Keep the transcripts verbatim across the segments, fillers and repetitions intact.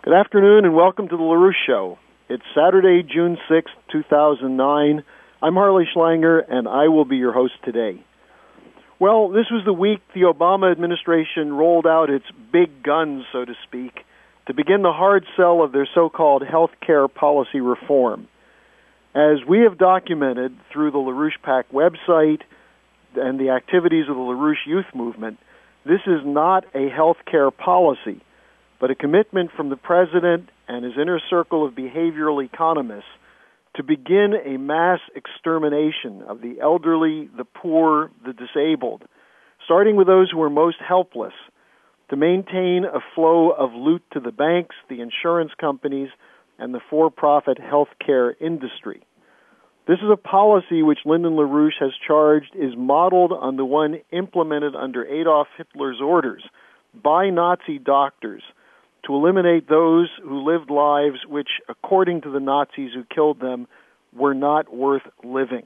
Good afternoon and welcome to the LaRouche Show. It's Saturday, June sixth, two thousand nine. I'm Harley Schlanger, and I will be your host today. Well, this was the week the Obama administration rolled out its big guns, so to speak, to begin the hard sell of their so-called health care policy reform. As we have documented through the LaRouche PAC website and the activities of the LaRouche Youth Movement, this is not a health care policy, but a commitment from the president and his inner circle of behavioral economists to begin a mass extermination of the elderly, the poor, the disabled, starting with those who are most helpless, to maintain a flow of loot to the banks, the insurance companies, and the for-profit health care industry. This is a policy which Lyndon LaRouche has charged is modeled on the one implemented under Adolf Hitler's orders by Nazi doctors to eliminate those who lived lives which, according to the Nazis who killed them, were not worth living.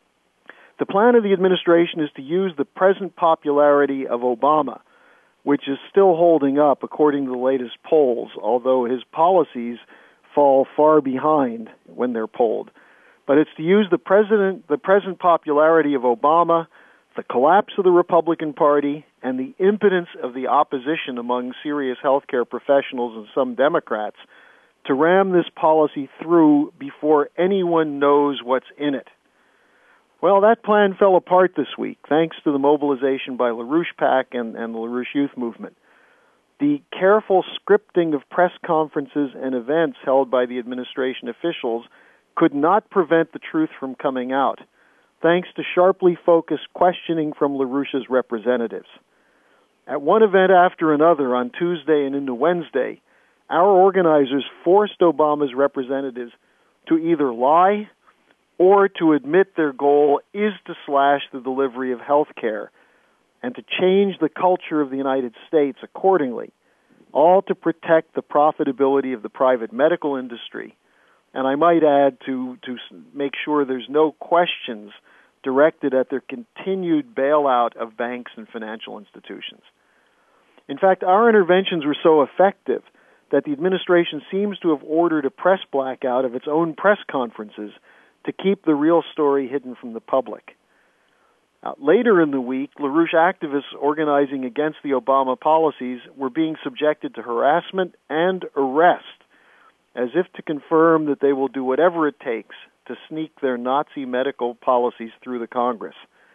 The plan of the administration is to use the present popularity of Obama, which is still holding up according to the latest polls, although his policies fall far behind when they're polled. But it's to use the president, the present popularity of Obama, the collapse of the Republican Party, and the impotence of the opposition among serious healthcare professionals and some Democrats to ram this policy through before anyone knows what's in it. Well, that plan fell apart this week, thanks to the mobilization by LaRouche PAC and, and the LaRouche Youth Movement. The careful scripting of press conferences and events held by the administration officials could not prevent the truth from coming out, thanks to sharply focused questioning from LaRouche's representatives. At one event after another on Tuesday and into Wednesday, our organizers forced Obama's representatives to either lie or to admit their goal is to slash the delivery of health care and to change the culture of the United States accordingly, all to protect the profitability of the private medical industry, and I might add to, to make sure there's no questions directed at their continued bailout of banks and financial institutions. In fact, our interventions were so effective that the administration seems to have ordered a press blackout of its own press conferences to keep the real story hidden from the public. Uh, later in the week, LaRouche activists organizing against the Obama policies were being subjected to harassment and arrest, as if to confirm that they will do whatever it takes to sneak their Nazi medical policies through the Congress.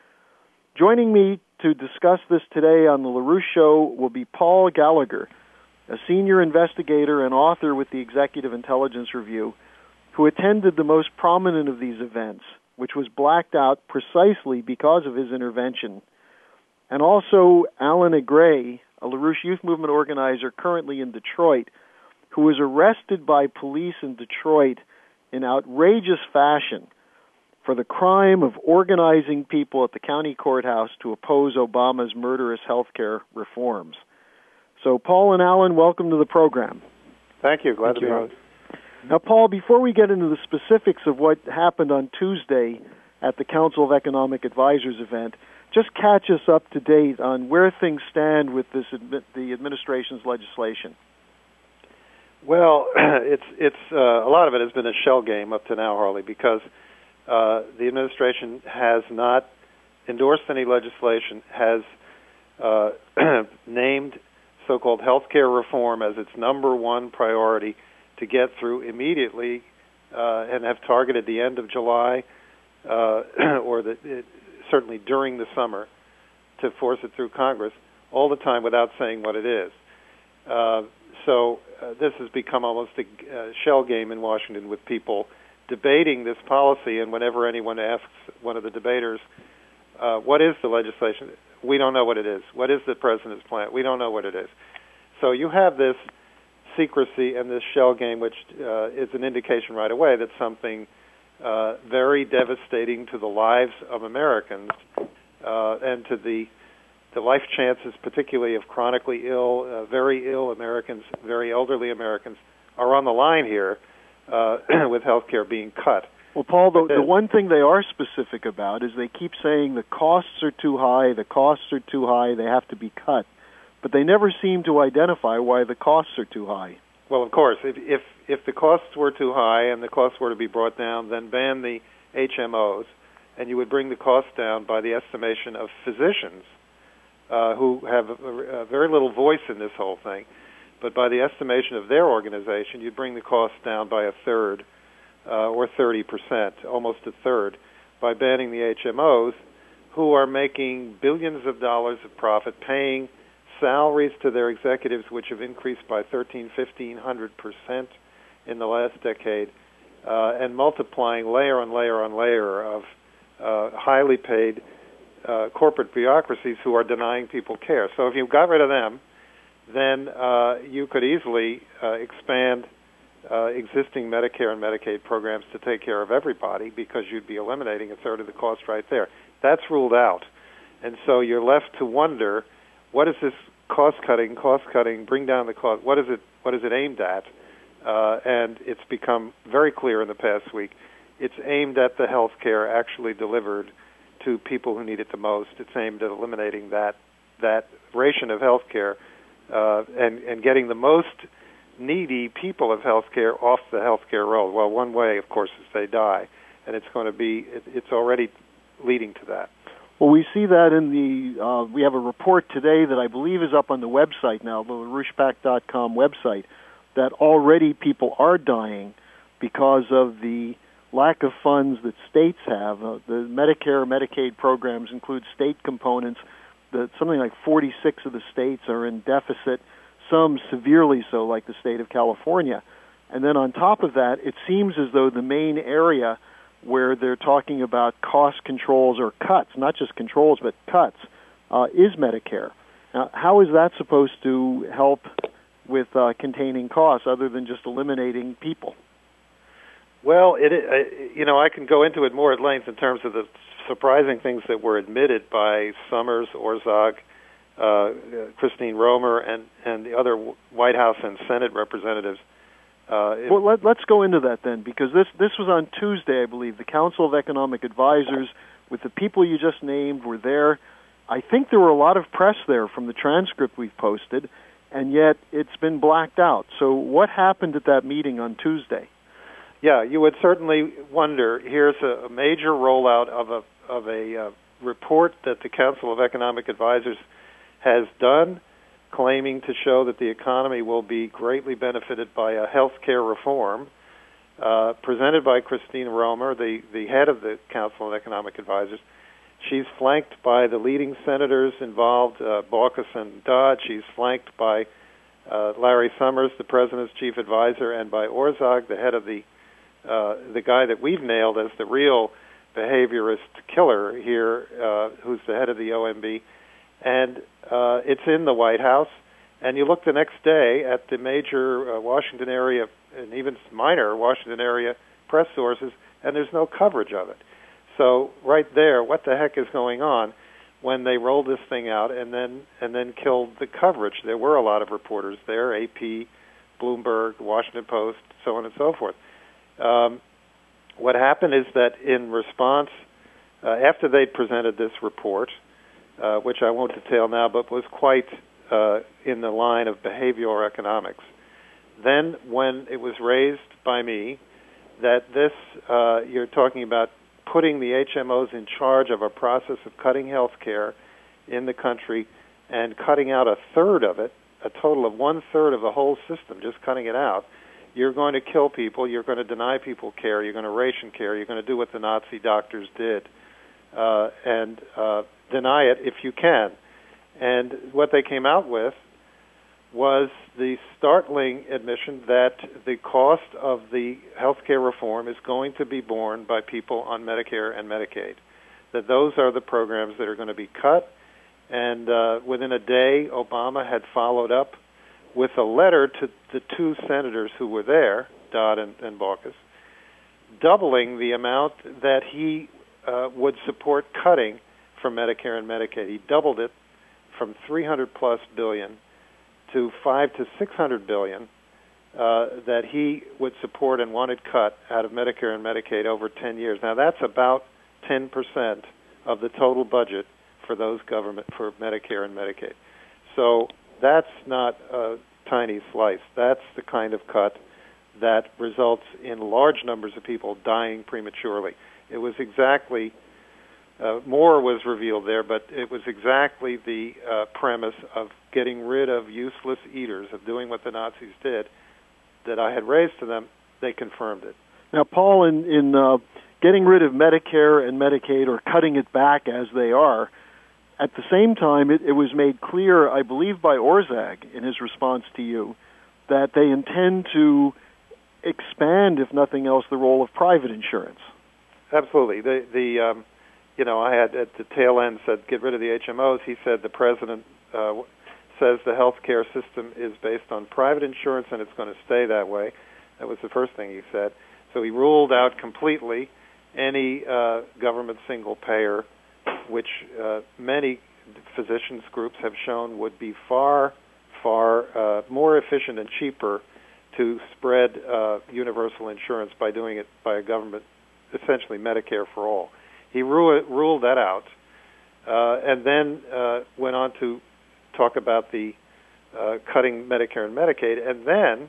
Joining me to discuss this today on the LaRouche Show will be Paul Gallagher, a senior investigator and author with the Executive Intelligence Review, who attended the most prominent of these events, which was blacked out precisely because of his intervention. And also Alan Agray, a LaRouche Youth Movement organizer currently in Detroit, who was arrested by police in Detroit in outrageous fashion for the crime of organizing people at the county courthouse to oppose Obama's murderous health care reforms. So, Paul and Alan, welcome to the program. Thank you. Glad Thank to be you. on. Now, Paul, before we get into the specifics of what happened on Tuesday at the Council of Economic Advisors event, just catch us up to date on where things stand with this the administration's legislation. Well, it's it's uh, a lot of it has been a shell game up to now, Harley, because uh, the administration has not endorsed any legislation, has uh, named so-called health care reform as its number one priority to get through immediately, uh, and have targeted the end of July uh, or the, it, certainly during the summer to force it through Congress, all the time without saying what it is. Uh, so uh, this has become almost a uh, shell game in Washington, with people debating this policy, and whenever anyone asks one of the debaters, uh, what is the legislation? We don't know what it is. What is the president's plan? We don't know what it is. So you have this secrecy and this shell game, which uh, is an indication right away that something uh, very devastating to the lives of Americans uh, and to the the life chances, particularly of chronically ill, uh, very ill Americans, very elderly Americans, are on the line here uh, with health care being cut. Well, Paul, the, the one thing they are specific about is they keep saying the costs are too high, the costs are too high, they have to be cut. But they never seem to identify why the costs are too high. Well, of course, if, if if the costs were too high and the costs were to be brought down, then ban the H M Os, and you would bring the cost down by the estimation of physicians uh, who have a, a very little voice in this whole thing. But by the estimation of their organization, you'd bring the cost down by a third uh, or thirty percent, almost a third, by banning the H M Os, who are making billions of dollars of profit, paying salaries to their executives, which have increased by thirteen, fifteen hundred percent in the last decade, uh, and multiplying layer on layer on layer of uh, highly paid uh, corporate bureaucracies who are denying people care. So if you got rid of them, then uh, you could easily uh, expand uh, existing Medicare and Medicaid programs to take care of everybody, because you'd be eliminating a third of the cost right there. That's ruled out. And so you're left to wonder, what is this cost-cutting, cost-cutting, bring down the cost, what is it, what is it aimed at? Uh, and it's become very clear in the past week, it's aimed at the health care actually delivered to people who need it the most. It's aimed at eliminating that that ration of health care uh, and, and getting the most needy people of health care off the health care roll. Well, one way, of course, is they die, and it's going to be, it, it's already leading to that. Well, we see that in the, uh, we have a report today that I believe is up on the website now, the LaRouche Pac dot com website, that already people are dying because of the lack of funds that states have. Uh, the Medicare, Medicaid programs include state components. The, something like forty-six of the states are in deficit, some severely so, like the state of California. And then on top of that, it seems as though the main area where they're talking about cost controls or cuts, not just controls, but cuts, uh, is Medicare. Now, how is that supposed to help with uh, containing costs other than just eliminating people? Well, it, uh, you know, I can go into it more at length in terms of the surprising things that were admitted by Summers, Orszag, uh, Christine Romer, and, and the other White House and Senate representatives. Uh, well, let, let's go into that then, because this, this was on Tuesday, I believe. The Council of Economic Advisors, with the people you just named, were there. I think there were a lot of press there from the transcript we've posted, and yet it's been blacked out. So what happened at that meeting on Tuesday? Yeah, you would certainly wonder. Here's a, a major rollout of a of a uh, report that the Council of Economic Advisors has done, claiming to show that the economy will be greatly benefited by a health care reform, uh, presented by Christine Romer, the, the head of the Council of Economic Advisors. She's flanked by the leading senators involved, uh, Baucus and Dodd. She's flanked by uh, Larry Summers, the president's chief advisor, and by Orszag, the head of the uh, the guy that we've nailed as the real behaviorist killer here, uh, who's the head of the O M B. And uh, it's in the White House. And you look the next day at the major uh, Washington area and even minor Washington area press sources, and there's no coverage of it. So right there, what the heck is going on when they rolled this thing out and then and then killed the coverage? There were a lot of reporters there, A P, Bloomberg, Washington Post, so on and so forth. Um, what happened is that in response, uh, after they presented this report, uh, which I won't detail now, but was quite uh, in the line of behavioral economics, then when it was raised by me that this, uh, you're talking about putting the H M Os in charge of a process of cutting health care in the country and cutting out a third of it, a total of one-third of the whole system, just cutting it out, you're going to kill people, you're going to deny people care, you're going to ration care, you're going to do what the Nazi doctors did, uh, and uh, deny it if you can. And what they came out with was the startling admission that the cost of the health care reform is going to be borne by people on Medicare and Medicaid, that those are the programs that are going to be cut. And uh, within a day, Obama had followed up with a letter to the two senators who were there, Dodd and, and Baucus, doubling the amount that he uh, would support cutting from Medicare and Medicaid. He doubled it from three hundred plus billion to five to six hundred billion uh, that he would support and wanted cut out of Medicare and Medicaid over ten years. Now that's about ten percent of the total budget for those government for Medicare and Medicaid. So that's not uh, tiny slice. That's the kind of cut that results in large numbers of people dying prematurely. It was exactly, uh, more was revealed there, but it was exactly the uh, premise of getting rid of useless eaters, of doing what the Nazis did, that I had raised to them. They confirmed it. Now, Paul, in, in uh, getting rid of Medicare and Medicaid, or cutting it back as they are, at the same time, it, it was made clear, I believe by Orszag in his response to you, that they intend to expand, if nothing else, the role of private insurance. Absolutely. The, the um, you know, I had at the tail end said get rid of the H M Os. He said the president uh, says the health care system is based on private insurance and it's going to stay that way. That was the first thing he said. So he ruled out completely any uh, government single payer, which uh, many physicians groups have shown would be far, far uh, more efficient and cheaper to spread uh, universal insurance by doing it by a government, essentially Medicare for all. He ru- ruled that out, uh, and then uh, went on to talk about the uh, cutting Medicare and Medicaid, and then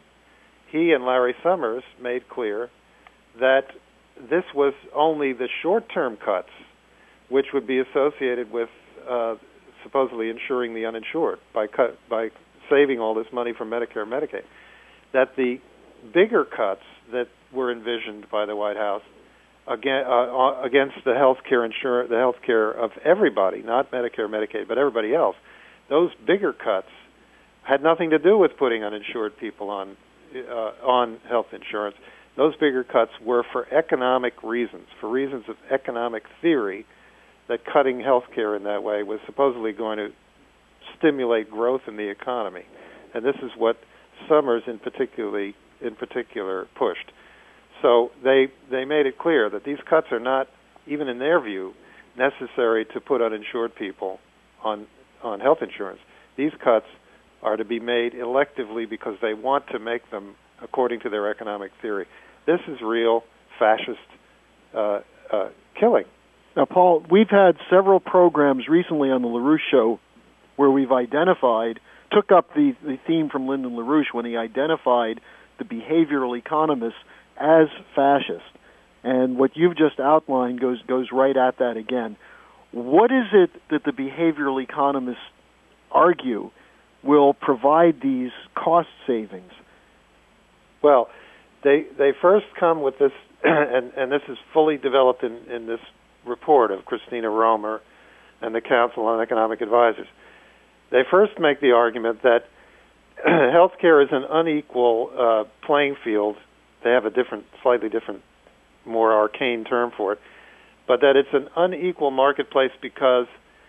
he and Larry Summers made clear that this was only the short-term cuts, which would be associated with uh, supposedly insuring the uninsured by cut, by saving all this money from Medicare and Medicaid. That the bigger cuts that were envisioned by the White House against, uh, against the health care insur- the health care of everybody, not Medicare, Medicaid, but everybody else, those bigger cuts had nothing to do with putting uninsured people on uh, on health insurance. Those bigger cuts were for economic reasons, for reasons of economic theory, that cutting health care in that way was supposedly going to stimulate growth in the economy. And this is what Summers in particularly in particular pushed. So they they made it clear that these cuts are not, even in their view, necessary to put uninsured people on on health insurance. These cuts are to be made electively because they want to make them according to their economic theory. This is real fascist uh, uh, killing. Now, Paul, we've had several programs recently on the LaRouche Show where we've identified, took up the, the theme from Lyndon LaRouche when he identified the behavioral economists as fascist. And what you've just outlined goes goes right at that again. What is it that the behavioral economists argue will provide these cost savings? Well, they they first come with this, and, and this is fully developed in, in this report of Christina Romer and the Council on Economic Advisors. They first make the argument that healthcare is an unequal uh, playing field. They have a different, slightly different, more arcane term for it, but that it's an unequal marketplace because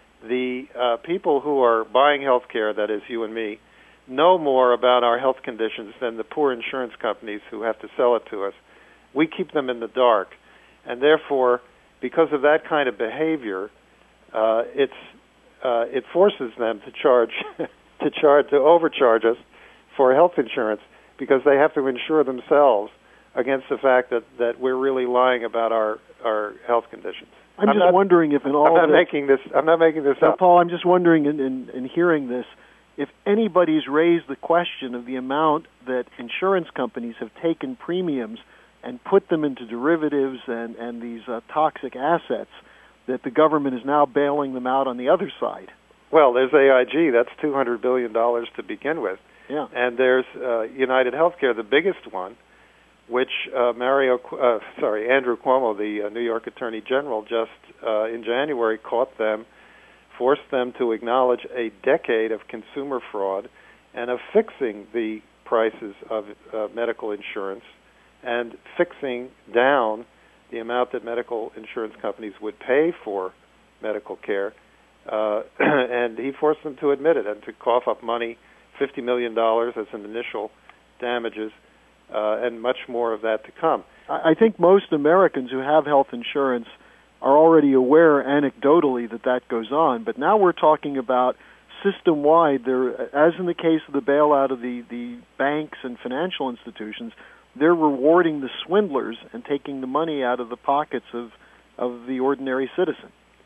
the uh, people who are buying healthcare, that is you and me, know more about our health conditions than the poor insurance companies who have to sell it to us. We keep them in the dark, and therefore, because of that kind of behavior, uh, it's uh, it forces them to charge to charge to overcharge us for health insurance because they have to insure themselves against the fact that, that we're really lying about our, our health conditions. I'm, I'm just not, wondering if in all I'm not this, making this. I'm not making this now, up. Paul, I'm just wondering in, in, in hearing this, if anybody's raised the question of the amount that insurance companies have taken premiums and put them into derivatives and, and these uh, toxic assets, that the government is now bailing them out on the other side. Well, there's A I G. That's two hundred billion dollars to begin with. Yeah. And there's uh, United Healthcare, the biggest one, which uh, Mario, uh, sorry, Andrew Cuomo, the uh, New York Attorney General, just uh, in January caught them, forced them to acknowledge a decade of consumer fraud and of fixing the prices of uh, medical insurance and fixing down the amount that medical insurance companies would pay for medical care. Uh, and he forced them to admit it and to cough up money, fifty million dollars as an initial damages, uh, and much more of that to come. I think most Americans who have health insurance are already aware anecdotally that that goes on, but now we're talking about system-wide. There, as in the case of the bailout of the, the banks and financial institutions, they're rewarding the swindlers and taking the money out of the pockets of, of the ordinary citizen.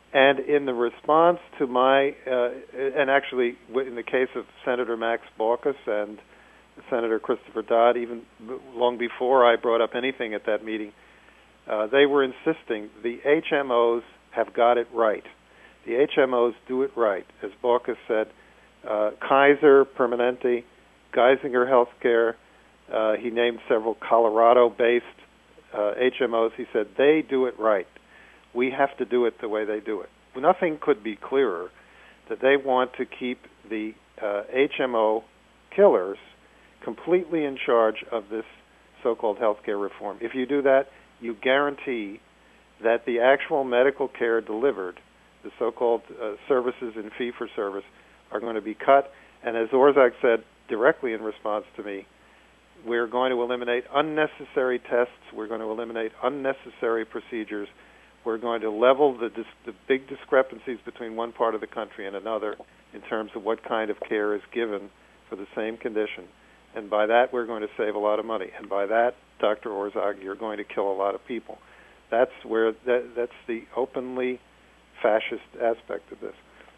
And in the response to my, uh, and actually in the case of Senator Max Baucus and Senator Christopher Dodd, even long before I brought up anything at that meeting, uh, they were insisting the H M Os have got it right. The H M Os do it right. As Baucus said, uh, Kaiser Permanente, Geisinger Healthcare, uh, he named several Colorado-based uh, H M Os. He said, they do it right. We have to do it the way they do it. Nothing could be clearer that they want to keep the uh, H M O killers completely in charge of this so-called healthcare reform. If you do that, you guarantee that the actual medical care delivered, the so-called uh, services in fee-for-service, are going to be cut. And as Orszag said directly in response to me, we're going to eliminate unnecessary tests. We're going to eliminate unnecessary procedures. We're going to level the, dis- the big discrepancies between one part of the country and another in terms of what kind of care is given for the same condition. And by that, we're going to save a lot of money. And by that, Doctor Orszag, you're going to kill a lot of people. That's where that, that's the openly fascist aspect of this.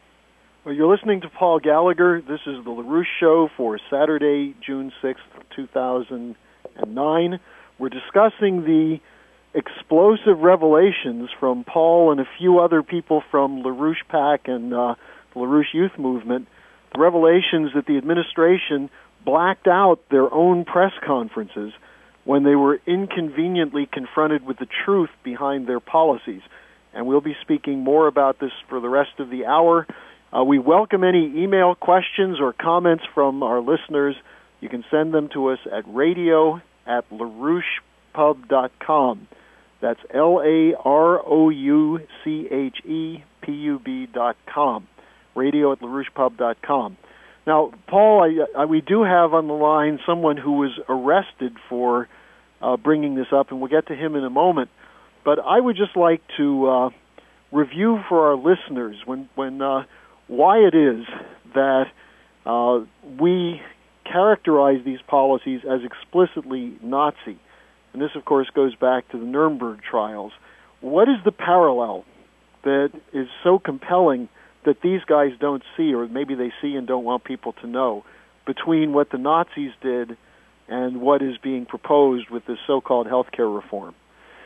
Well, you're listening to Paul Gallagher. This is the LaRouche Show for Saturday, June sixth, two thousand nine. We're discussing the explosive revelations from Paul and a few other people from LaRouche PAC and uh, the LaRouche Youth Movement, the revelations that the administration blacked out their own press conferences when they were inconveniently confronted with the truth behind their policies. And we'll be speaking more about this for the rest of the hour. Uh, we welcome any email questions or comments from our listeners. You can send them to us at radio at larouche pub dot com. That's L A R O U C H E P U B dot com, radio at larouche pub dot com. Now, Paul, I, I, we do have on the line someone who was arrested for uh, bringing this up, and we'll get to him in a moment. But I would just like to uh, review for our listeners when, when uh, why it is that uh, we characterize these policies as explicitly Nazi. And this, of course, goes back to the Nuremberg trials. What is the parallel that is so compelling that these guys don't see, or maybe they see and don't want people to know, between what the Nazis did and what is being proposed with this so-called healthcare reform?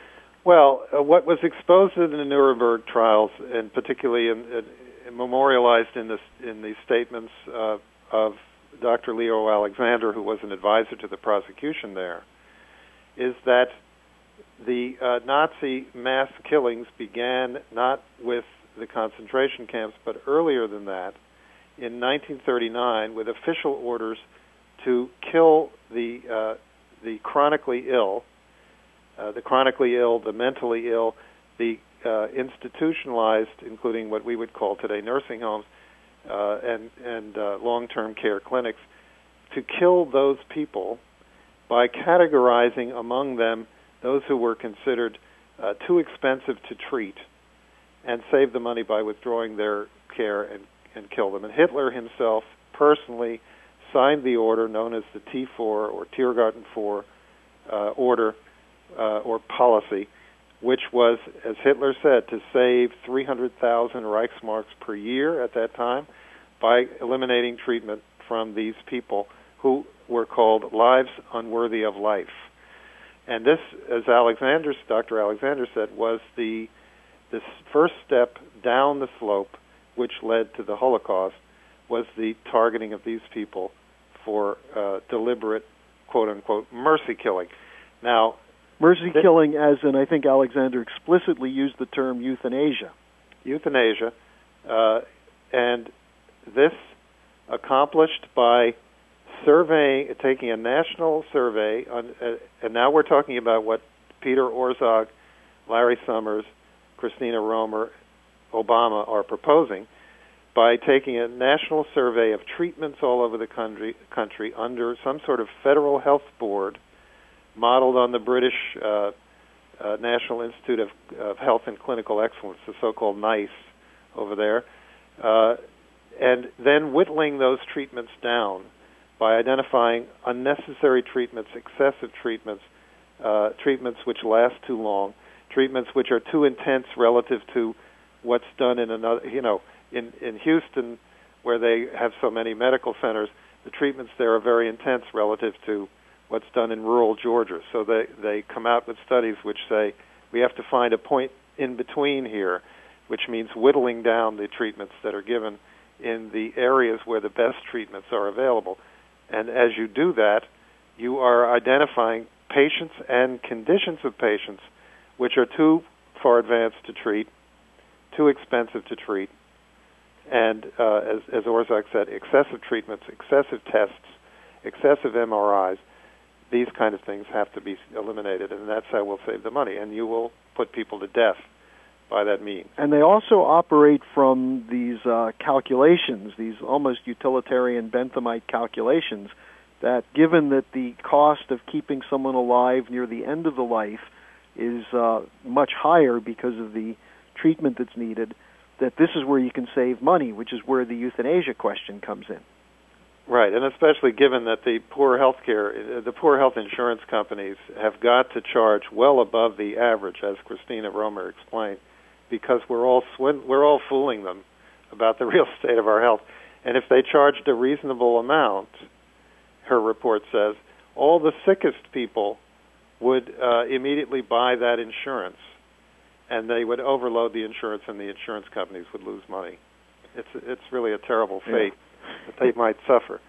Well, uh, what was exposed in the Nuremberg trials, and particularly in, in, in memorialized in, this, in the statements uh, of Doctor Leo Alexander, who was an advisor to the prosecution there, is that the uh, Nazi mass killings began not with the concentration camps, but earlier than that, in nineteen thirty-nine, with official orders to kill the uh, the chronically ill, uh, the chronically ill, the mentally ill, the uh, institutionalized, including what we would call today nursing homes uh, and and uh, long-term care clinics, to kill those people by categorizing among them those who were considered uh, too expensive to treat, and save the money by withdrawing their care and, and kill them. And Hitler himself personally signed the order known as the T four or Tiergarten four uh, order uh, or policy, which was, as Hitler said, to save three hundred thousand Reichsmarks per year at that time by eliminating treatment from these people who were called lives unworthy of life. And this, as Alexander, Doctor Alexander said, was the this first step down the slope, which led to the Holocaust, was the targeting of these people for uh, deliberate, quote-unquote, mercy killing. Now, mercy th- killing, as in, I think Alexander explicitly used the term euthanasia. Euthanasia, uh, and this accomplished by surveying, taking a national survey, on, uh, and now we're talking about what Peter Orszag, Larry Summers, Christina Romer, Obama are proposing, by taking a national survey of treatments all over the country, country under some sort of federal health board modeled on the British uh, uh, National Institute of, of Health and Clinical Excellence, the so-called NICE over there, uh, and then whittling those treatments down by identifying unnecessary treatments, excessive treatments, uh, treatments which last too long, treatments which are too intense relative to what's done in another, you know, in, in Houston, where they have so many medical centers, the treatments there are very intense relative to what's done in rural Georgia. So they, they come out with studies which say we have to find a point in between here, which means whittling down the treatments that are given in the areas where the best treatments are available. And as you do that, you are identifying patients and conditions of patients which are too far advanced to treat, too expensive to treat, and uh, as, as Orszag said, excessive treatments, excessive tests, excessive M R Is, these kind of things have to be eliminated, and that's how we'll save the money. And you will put people to death by that means. And they also operate from these uh, calculations, these almost utilitarian Benthamite calculations, that given that the cost of keeping someone alive near the end of the life is uh, much higher because of the treatment that's needed, that this is where you can save money, which is where the euthanasia question comes in. Right, and especially given that the poor health care, the poor health insurance companies have got to charge well above the average, as Christina Romer explained, because we're all swin- we're all fooling them about the real state of our health. And if they charged a reasonable amount, her report says, all the sickest people would uh, immediately buy that insurance, and they would overload the insurance, and the insurance companies would lose money. It's it's really a terrible fate yeah. that they might suffer.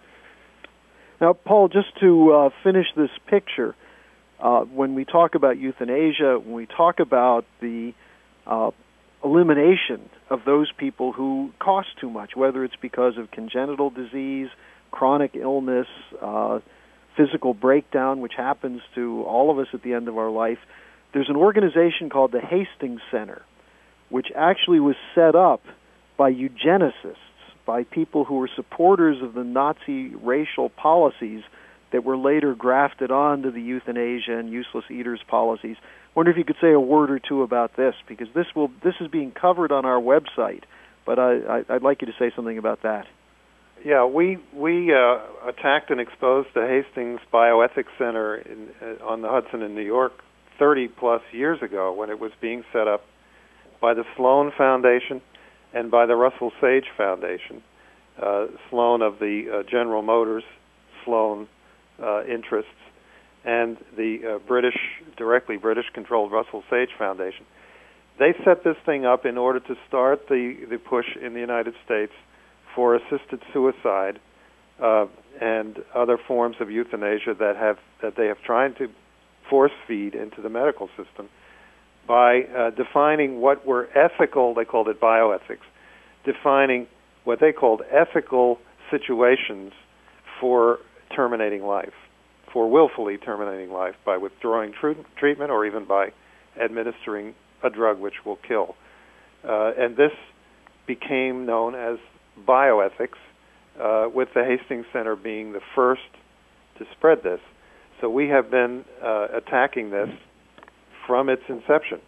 Now, Paul, just to uh, finish this picture, uh, when we talk about euthanasia, when we talk about the uh, elimination of those people who cost too much, whether it's because of congenital disease, chronic illness, uh, physical breakdown, which happens to all of us at the end of our life, there's an organization called the Hastings Center, which actually was set up by eugenicists, by people who were supporters of the Nazi racial policies that were later grafted onto the euthanasia and useless eaters policies. I wonder if you could say a word or two about this, because this will this is being covered on our website, but I, I, I'd like you to say something about that. Yeah, we we uh, attacked and exposed the Hastings Bioethics Center in, uh, on the Hudson in New York thirty plus years ago, when it was being set up by the Sloan Foundation and by the Russell Sage Foundation. Uh, Sloan of the uh, General Motors Sloan uh, interests, and the uh, British, directly British-controlled Russell Sage Foundation. They set this thing up in order to start the, the push in the United States for assisted suicide uh, and other forms of euthanasia that have that they have tried to force feed into the medical system by uh, defining what were ethical, they called it bioethics, defining what they called ethical situations for terminating life, for willfully terminating life by withdrawing tr- treatment or even by administering a drug which will kill. Uh, and this became known as bioethics, uh, with the Hastings Center being the first to spread this. So we have been uh, attacking this from its inception.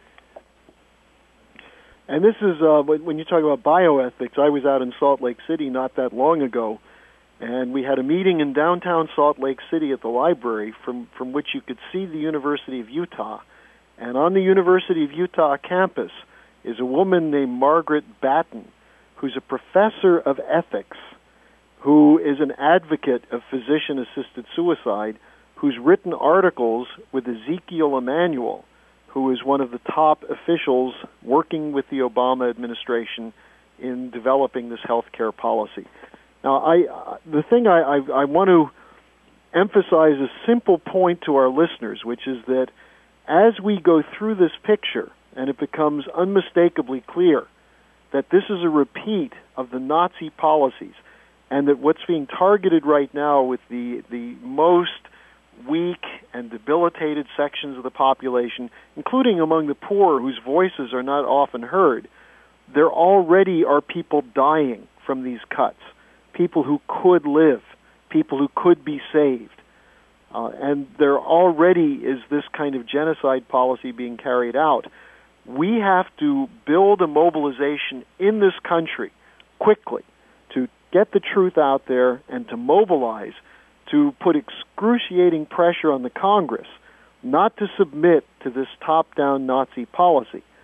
And this is, uh, when you talk about bioethics, I was out in Salt Lake City not that long ago, and we had a meeting in downtown Salt Lake City at the library from, from which you could see the University of Utah. And on the University of Utah campus is a woman named Margaret Batten, who's a professor of ethics, who is an advocate of physician-assisted suicide, who's written articles with Ezekiel Emanuel, who is one of the top officials working with the Obama administration in developing this health care policy. Now, I, uh, the thing I, I, I want to emphasize a simple point to our listeners, which is that as we go through this picture, and it becomes unmistakably clear that this is a repeat of the Nazi policies, and that what's being targeted right now with the, the most weak and debilitated sections of the population, including among the poor whose voices are not often heard, there already are people dying from these cuts, people who could live, people who could be saved. Uh, and there already is this kind of genocide policy being carried out. We have to build a mobilization in this country quickly to get the truth out there and to mobilize, to put excruciating pressure on the Congress not to submit to this top-down Nazi policy.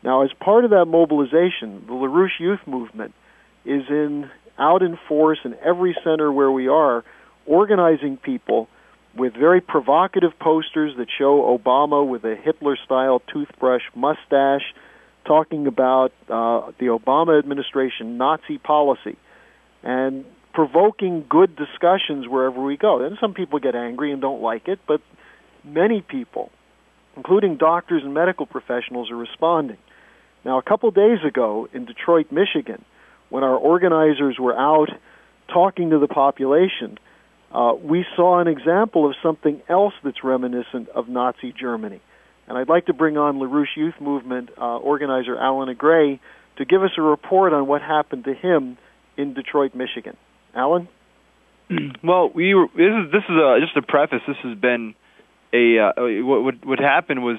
Now, as part of that mobilization, the LaRouche Youth Movement is in out in force in every center where we are, organizing people with very provocative posters that show Obama with a Hitler-style toothbrush mustache, talking about uh, the Obama administration Nazi policy, and provoking good discussions wherever we go. And some people get angry and don't like it, but many people, including doctors and medical professionals, are responding. Now, a couple days ago in Detroit, Michigan, when our organizers were out talking to the population, uh, we saw an example of something else that's reminiscent of Nazi Germany. And I'd like to bring on LaRouche Youth Movement uh, organizer Alan Agray to give us a report on what happened to him in Detroit, Michigan. Alan? Well, we were, this is this is a, just a preface. This has been a uh, what, what what happened was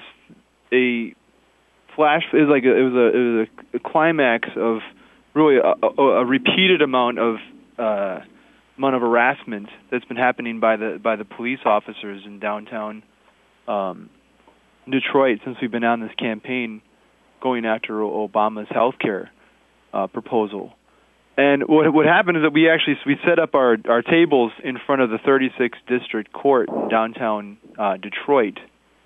a flash. It was like a, it was a it was a, a climax of really a, a, a repeated amount of uh, amount of harassment that's been happening by the by the police officers in downtown um, Detroit since we've been on this campaign going after Obama's health care uh, proposal. And what what happened is that we actually we set up our, our tables in front of the thirty-sixth District Court in downtown uh, Detroit,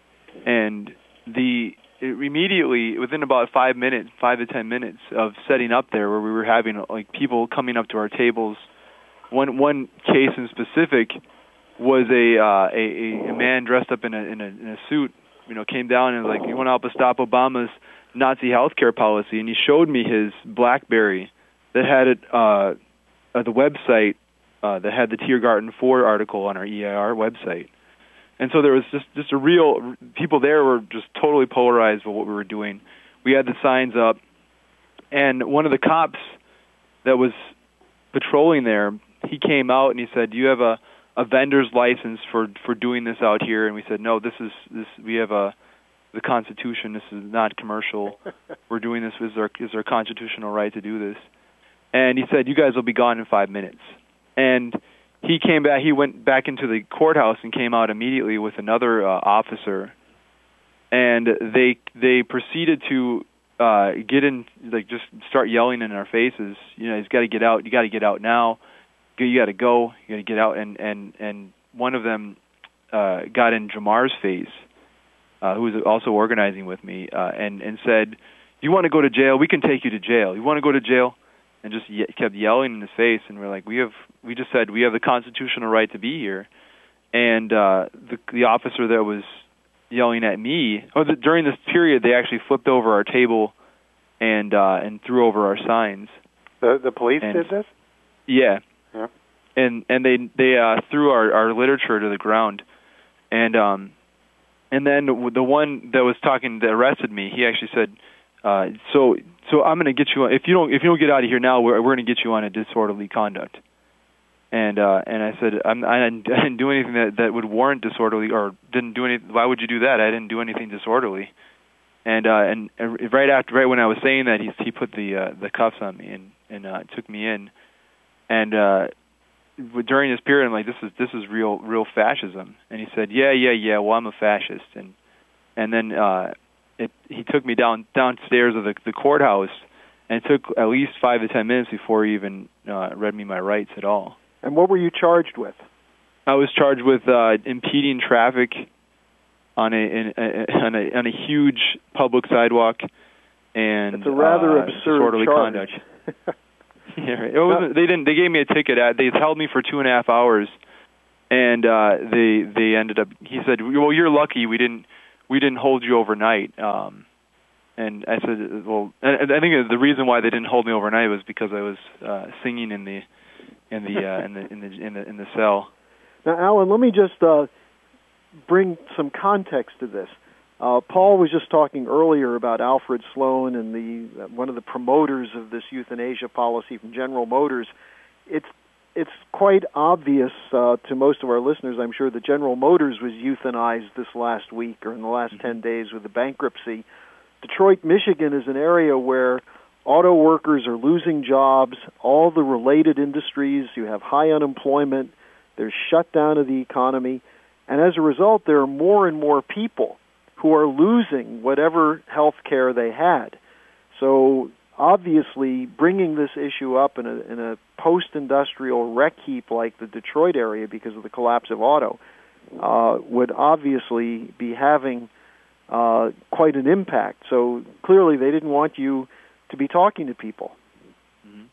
and the immediately within about five minutes, five to ten minutes of setting up there, where we were having like people coming up to our tables. One one case in specific was a uh, a, a man dressed up in a, in a in a suit, you know, came down and was like, "You want to help us stop Obama's Nazi healthcare policy?" And he showed me his BlackBerry that had it uh, at the website uh, that had the Tiergarten four article on our E I R website. And so there was just, just a real, people there were just totally polarized with what we were doing. We had the signs up, and one of the cops that was patrolling there, he came out and he said, "Do you have a, a vendor's license for, for doing this out here?" And we said, "No, this is, this, we have a, the Constitution, this is not commercial. We're doing this, is our, is our constitutional right to do this." And he said, "You guys will be gone in five minutes. And he came back. He went back into the courthouse and came out immediately with another uh, officer. And they they proceeded to uh, get in, like just start yelling in our faces. You know, he's got to get out. You got to get out now. You got to go. You got to get out. And and and one of them uh, got in Jamar's face, uh, who was also organizing with me, uh, and and said, "You want to go to jail? We can take you to jail. You want to go to jail?" And just ye- kept yelling in his face, and we're like, we have, we just said we have the constitutional right to be here, and uh, the the officer that was yelling at me, oh, the, during this period, they actually flipped over our table, and uh, and threw over our signs. The the police and, did this? Yeah. Yeah. And and they they uh, threw our, our literature to the ground, and um, and then the one that was talking that arrested me, he actually said, uh, so. So I'm going to get you. If you don't, if you don't get out of here now, we're, we're going to get you on a disorderly conduct. And uh, and I said, I'm, I didn't, I didn't do anything that, that would warrant disorderly, or didn't do any. Why would you do that? I didn't do anything disorderly. And uh, and, and right after, right when I was saying that, he he put the uh, the cuffs on me and and uh, took me in. And uh, during this period, I'm like, this is this is real real fascism. And he said, yeah yeah yeah. Well, I'm a fascist. And and then. Uh, It, he took me down downstairs of the, the courthouse, and it took at least five to ten minutes before he even uh, read me my rights at all. And what were you charged with? I was charged with uh, impeding traffic on a, in, a, on a on a huge public sidewalk, and it's a rather uh, absurd disorderly charge. conduct. Yeah, right. It wasn't, they didn't. They gave me a ticket. At, they held me for two and a half hours, and uh, they they ended up. He said, "Well, you're lucky we didn't." We didn't hold you overnight, um, and I said, "Well, I think the reason why they didn't hold me overnight was because I was uh, singing in the in the, uh, in the in the in the in the cell." Now, Alan, let me just uh, bring some context to this. Uh, Paul was just talking earlier about Alfred Sloan and the uh, one of the promoters of this euthanasia policy from General Motors. It's It's quite obvious uh, to most of our listeners, I'm sure, that General Motors was euthanized this last week or in the last mm-hmm. ten days with the bankruptcy. Detroit, Michigan is an area where auto workers are losing jobs, all the related industries, you have high unemployment, there's shutdown of the economy, and as a result, there are more and more people who are losing whatever health care they had. So obviously, bringing this issue up in a, in a post-industrial wreck heap like the Detroit area because of the collapse of auto uh, would obviously be having uh, quite an impact. So clearly, they didn't want you to be talking to people. Mm-hmm.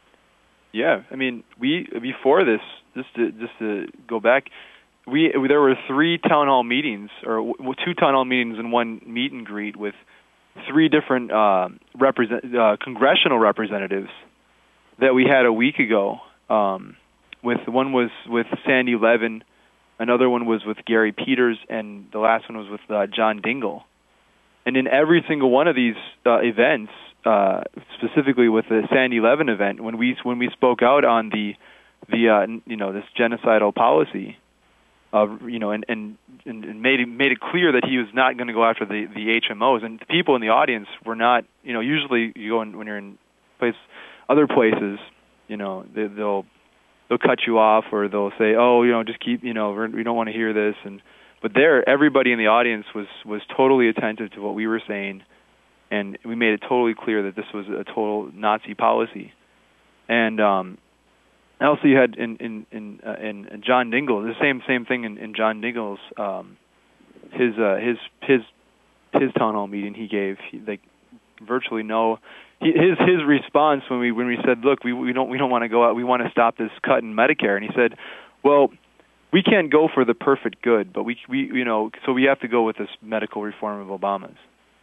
Yeah, I mean, we before this, just to just to go back, we there were three town hall meetings, or two town hall meetings and one meet and greet with three different uh, represent uh, congressional representatives that we had a week ago. Um, with one was with Sandy Levin, another one was with Gary Peters, and the last one was with uh, John Dingell. And in every single one of these uh, events, uh, specifically with the Sandy Levin event, when we when we spoke out on the the uh, you know this genocidal policy, uh, you know, and, and and made it, made it clear that he was not going to go after the the H M Os, and the people in the audience were not. You know, usually you go in, when you're in place other places, you know, they, they'll they'll cut you off, or they'll say, oh, you know, just keep, you know, we're, we don't want to hear this. And but there, everybody in the audience was was totally attentive to what we were saying, and we made it totally clear that this was a total Nazi policy. And um, also, you had in in in, uh, in John Dingell, the same same thing in, in John Dingell's um, his uh, his his his town hall meeting he gave. He, like virtually no. He, his his response when we when we said, look, we we don't we don't want to go out, we want to stop this cut in Medicare, and he said, well, we can't go for the perfect good, but we we you know so we have to go with this medical reform of Obama's.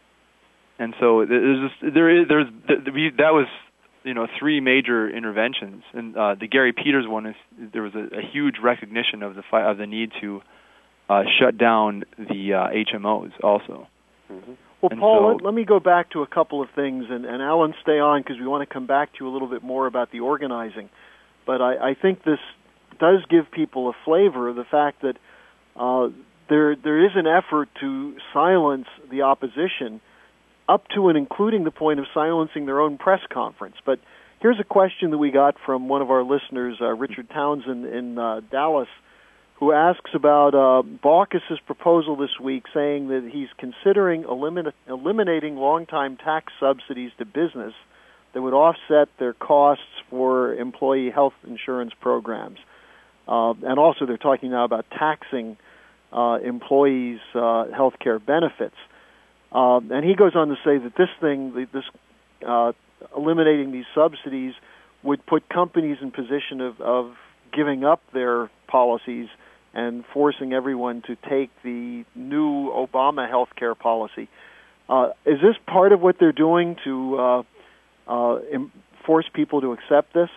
And so there's just, there is there's we, that was you know three major interventions, and uh, the Gary Peters one is there was a, a huge recognition of the fi- of the need to uh, shut down the uh, H M Os also. Mm-hmm. Well, and Paul, so, let, let me go back to a couple of things, and, and Alan, stay on because we want to come back to you a little bit more about the organizing. But I, I think this does give people a flavor of the fact that uh, there there is an effort to silence the opposition, up to and including the point of silencing their own press conference. But here's a question that we got from one of our listeners, uh, Richard Townsend in uh, Dallas, who asks about uh, Baucus's proposal this week, saying that he's considering elimin- eliminating long-time tax subsidies to business that would offset their costs for employee health insurance programs. Uh, and also they're talking now about taxing uh, employees' uh, health care benefits. Uh, and he goes on to say that this thing, this uh, eliminating these subsidies, would put companies in position of, of giving up their policies and forcing everyone to take the new Obama health care policy. Uh, is this part of what they're doing to uh, uh, im- force people to accept this?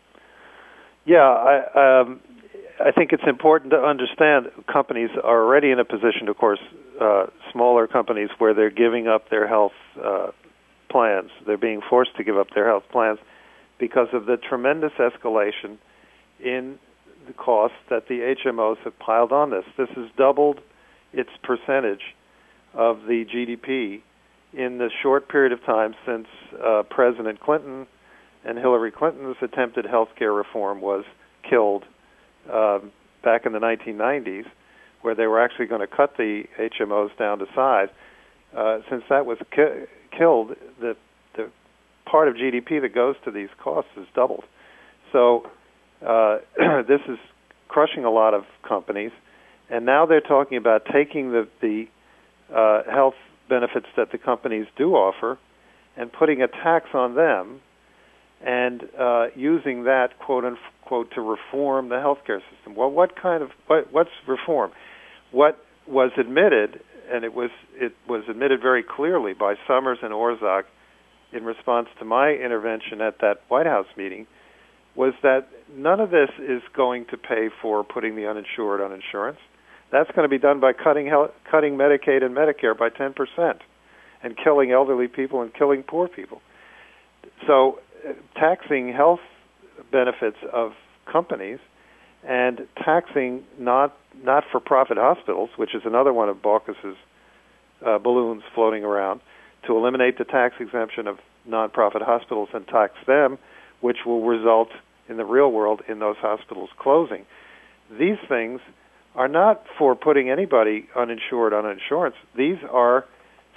Yeah, I, um, I think it's important to understand companies are already in a position, of course, uh, smaller companies where they're giving up their health uh, plans. They're being forced to give up their health plans because of the tremendous escalation in the costs that the H M Os have piled on this. This has doubled its percentage of the G D P in the short period of time since uh, President Clinton and Hillary Clinton's attempted health care reform was killed um, back in the nineteen nineties, where they were actually going to cut the H M Os down to size. Uh, since that was ki- killed, the, the part of G D P that goes to these costs has doubled. So uh, this is crushing a lot of companies, and now they're talking about taking the, the uh, health benefits that the companies do offer and putting a tax on them and uh, using that, quote unquote, to reform the healthcare system. Well, what kind of what, what's reform? What was admitted, and it was it was admitted very clearly by Summers and Orszag in response to my intervention at that White House meeting, was that none of this is going to pay for putting the uninsured on insurance. That's going to be done by cutting health, cutting Medicaid and Medicare by ten percent and killing elderly people and killing poor people. So uh, taxing health benefits of companies and taxing not not-for-profit hospitals, which is another one of Baucus's uh, balloons floating around, to eliminate the tax exemption of non-profit hospitals and tax them, which will result in the real world in those hospitals closing. These things are not for putting anybody uninsured on insurance. These are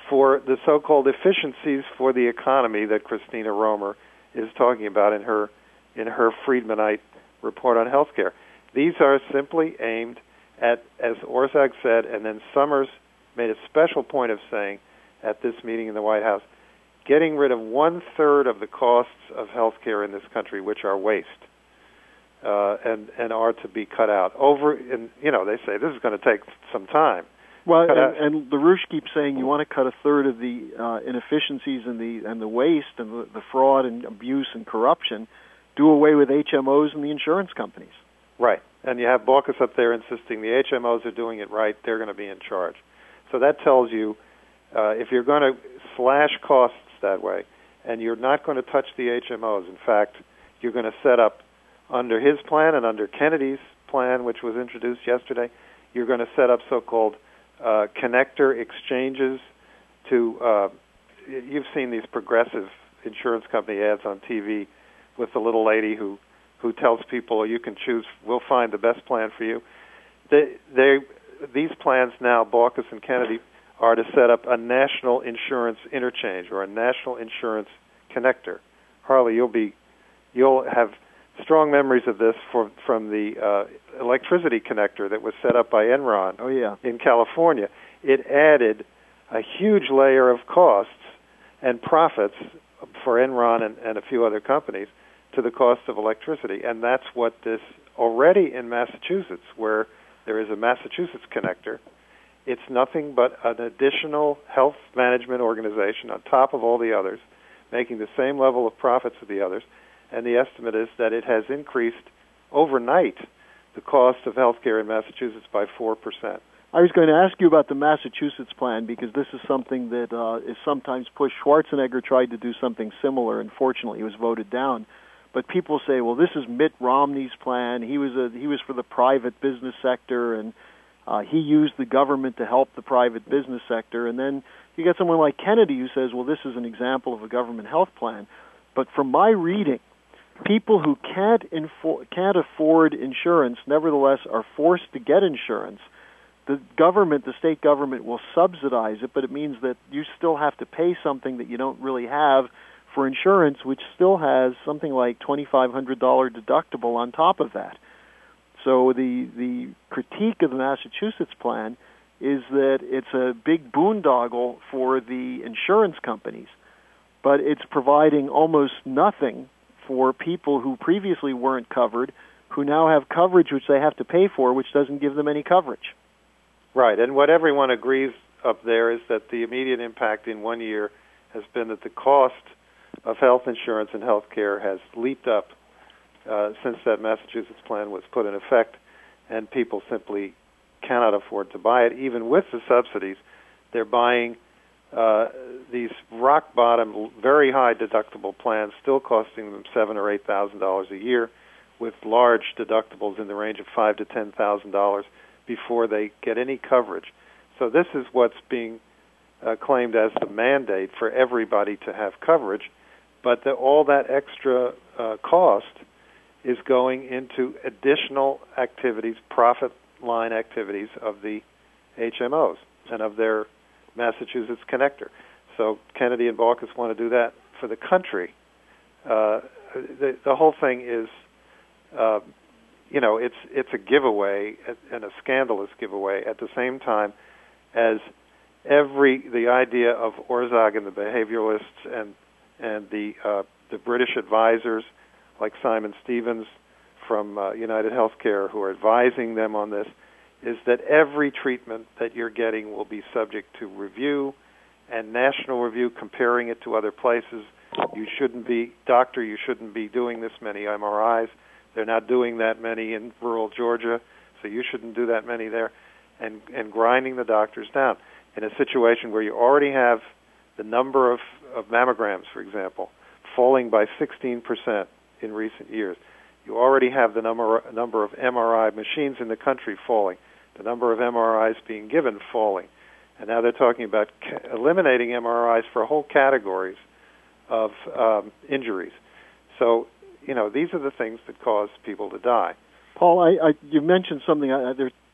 for the so-called efficiencies for the economy that Christina Romer is talking about in her in her Friedmanite report on healthcare. These are simply aimed at, as Orszag said, and then Summers made a special point of saying at this meeting in the White House, getting rid of one-third of the costs of healthcare in this country, which are waste, uh, and, and are to be cut out. Over, and you know, they say this is going to take some time. Well, and, and LaRouche keeps saying you want to cut a third of the uh, inefficiencies and the and the waste and the, the fraud and abuse and corruption. Do away with H M Os and the insurance companies. Right, and you have Baucus up there insisting the H M Os are doing it right. They're going to be in charge. So that tells you uh, if you're going to slash costs that way, and you're not going to touch the H M Os. In fact, you're going to set up under his plan and under Kennedy's plan, which was introduced yesterday. You're going to set up so-called Uh, connector exchanges to, uh, you've seen these progressive insurance company ads on T V with the little lady who, who tells people you can choose, we'll find the best plan for you. They, they, these plans now, Baucus and Kennedy, are to set up a national insurance interchange or a national insurance connector. Harley, you'll be, you'll have strong memories of this for, from the uh, electricity connector that was set up by Enron oh, yeah. in California. It added a huge layer of costs and profits for Enron and, and a few other companies to the cost of electricity. And that's what this, already in Massachusetts, where there is a Massachusetts connector, it's nothing but an additional health management organization on top of all the others, making the same level of profits of the others. And the estimate is that it has increased overnight the cost of health care in Massachusetts by four percent. I was going to ask you about the Massachusetts plan because this is something that uh, is sometimes pushed. Schwarzenegger tried to do something similar. Unfortunately, he was voted down. But people say, well, this is Mitt Romney's plan. He was a, he was for the private business sector, and uh, he used the government to help the private business sector. And then you get someone like Kennedy who says, well, this is an example of a government health plan. But from my reading, people who can't infor- can't afford insurance, nevertheless, are forced to get insurance. The government, the state government, will subsidize it, but it means that you still have to pay something that you don't really have for insurance, which still has something like twenty-five hundred dollars deductible on top of that. So the the critique of the Massachusetts plan is that it's a big boondoggle for the insurance companies, but it's providing almost nothing for people who previously weren't covered, who now have coverage which they have to pay for, which doesn't give them any coverage. Right, and what everyone agrees up there is that the immediate impact in one year has been that the cost of health insurance and health care has leaped up uh, since that Massachusetts plan was put in effect, and people simply cannot afford to buy it. Even with the subsidies, they're buying Uh, these rock-bottom, very high deductible plans, still costing them seven or eight thousand dollars a year, with large deductibles in the range of five to ten thousand dollars before they get any coverage. So this is what's being uh, claimed as the mandate for everybody to have coverage, but the, all that extra uh, cost is going into additional activities, profit line activities of the H M Os and of their Massachusetts connector. So Kennedy and Baucus want to do that for the country. Uh, the, the whole thing is, uh, you know, it's it's a giveaway and a scandalous giveaway at the same time as every the idea of Orszag and the behavioralists and and the uh, the British advisors like Simon Stevens from uh, United Healthcare who are advising them on this, is that every treatment that you're getting will be subject to review and national review, comparing it to other places. You shouldn't be, doctor, you shouldn't be doing this many M R Is. They're not doing that many in rural Georgia, so you shouldn't do that many there, and, and grinding the doctors down. In a situation where you already have the number of, of mammograms, for example, falling by sixteen percent in recent years, you already have the number, number of M R I machines in the country falling, the number of M R Is being given falling. And now they're talking about ca- eliminating M R Is for whole categories of um, injuries. So, you know, these are the things that cause people to die. Paul, I, I, you mentioned something. I, there are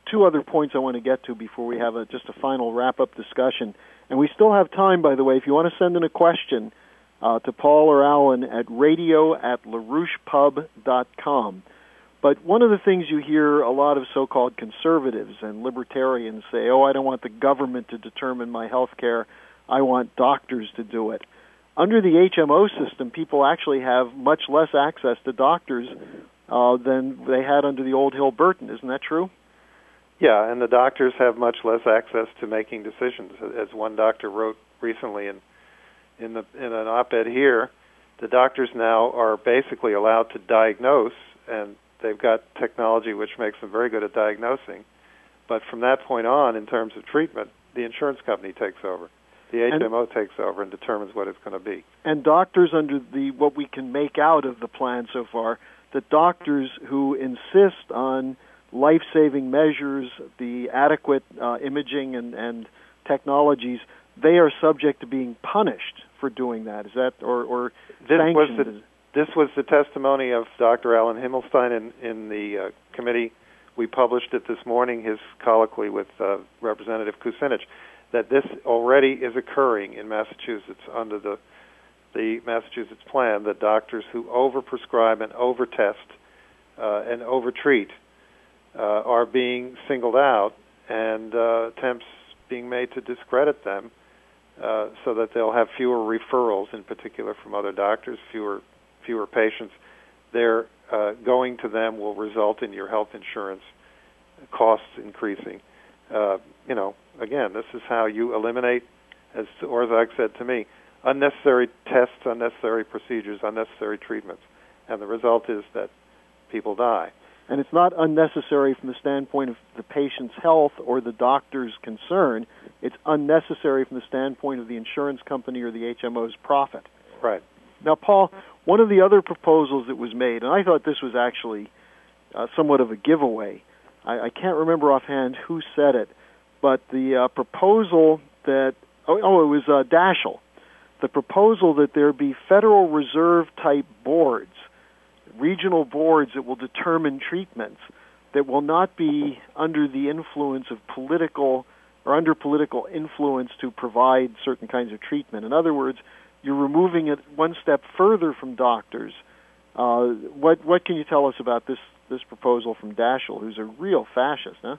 two other points I want to get to before we have a, just a final wrap-up discussion. And we still have time, by the way, if you want to send in a question uh, to Paul or Alan at radio at larouchepub dot com. But one of the things you hear a lot of so-called conservatives and libertarians say, oh, I don't want the government to determine my health care. I want doctors to do it. Under the H M O system, people actually have much less access to doctors uh, than they had under the old Hill-Burton. Isn't that true? Yeah, and the doctors have much less access to making decisions. As one doctor wrote recently in in, the, in an op-ed here, the doctors now are basically allowed to diagnose, and they've got technology which makes them very good at diagnosing. But from that point on, in terms of treatment, the insurance company takes over. The H M O and, takes over and determines what it's going to be. And doctors, under the what we can make out of the plan so far, the doctors who insist on life-saving measures, the adequate uh, imaging and, and technologies, they are subject to being punished for doing that. Is that or, or this sanctioned? Was the, this was the testimony of Doctor Alan Himmelstein in, in the uh, committee. We published it this morning, his colloquy with uh, Representative Kucinich, that this already is occurring in Massachusetts under the the Massachusetts plan, that doctors who overprescribe and overtest uh, and overtreat uh, are being singled out, and uh, attempts being made to discredit them uh, so that they'll have fewer referrals, in particular from other doctors, fewer fewer patients. Their uh, going to them will result in your health insurance costs increasing. Uh, you know, again, this is how you eliminate, as Orszag said to me, unnecessary tests, unnecessary procedures, unnecessary treatments. And the result is that people die. And it's not unnecessary from the standpoint of the patient's health or the doctor's concern. It's unnecessary from the standpoint of the insurance company or the H M O's profit. Right. Now, Paul, one of the other proposals that was made, and I thought this was actually uh, somewhat of a giveaway, I, I can't remember offhand who said it, but the uh, proposal that, oh, oh it was uh, Daschle, the proposal that there be Federal Reserve-type boards, regional boards that will determine treatments that will not be under the influence of political or under political influence to provide certain kinds of treatment. In other words, you're removing it one step further from doctors. Uh, what what can you tell us about this this proposal from Daschle, who's a real fascist, huh?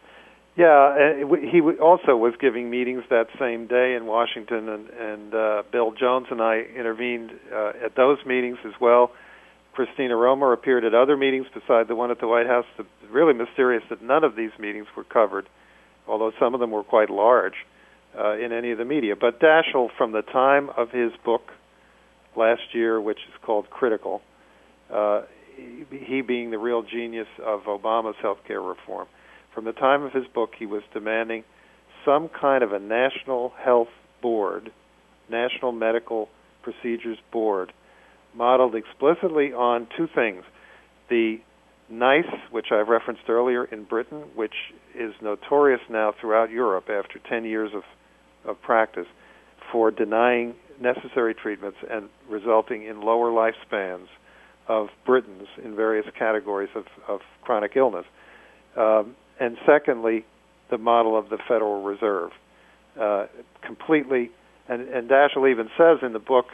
Yeah, he also was giving meetings that same day in Washington, and, and uh, Bill Jones and I intervened uh, at those meetings as well. Christina Romer appeared at other meetings beside the one at the White House. It's really mysterious that none of these meetings were covered, although some of them were quite large uh, in any of the media. But Daschle, from the time of his book last year, which is called Critical, uh, he being the real genius of Obama's health care reform, from the time of his book, he was demanding some kind of a national health board, National Medical Procedures Board, modeled explicitly on two things: the NICE, which I referenced earlier in Britain, which is notorious now throughout Europe after ten years of, of practice for denying necessary treatments and resulting in lower lifespans of Britons in various categories of, of chronic illness. Um, and secondly, the model of the Federal Reserve. Uh, completely, and, and Daschle even says in the book,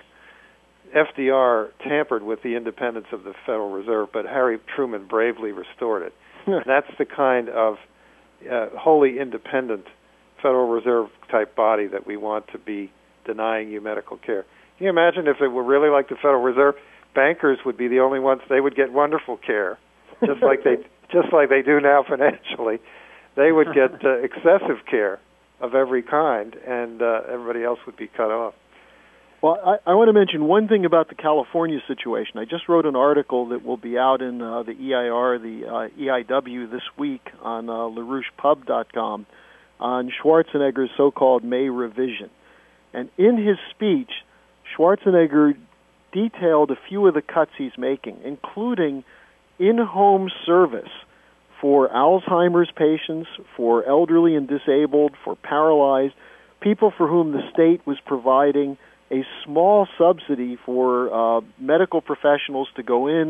F D R tampered with the independence of the Federal Reserve, but Harry Truman bravely restored it. And that's the kind of uh, wholly independent Federal Reserve-type body that we want to be denying you medical care. Can you imagine if it were really like the Federal Reserve? Bankers would be the only ones. They would get wonderful care, just like they just like they do now financially. They would get uh, excessive care of every kind, and uh, everybody else would be cut off. Well, I, I want to mention one thing about the California situation. I just wrote an article that will be out in uh, the E I R, the uh, E I W this week on uh, LaRouche Pub dot com on Schwarzenegger's so-called May revision. And in his speech, Schwarzenegger detailed a few of the cuts he's making, including in-home service for Alzheimer's patients, for elderly and disabled, for paralyzed, people for whom the state was providing a small subsidy for uh, medical professionals to go in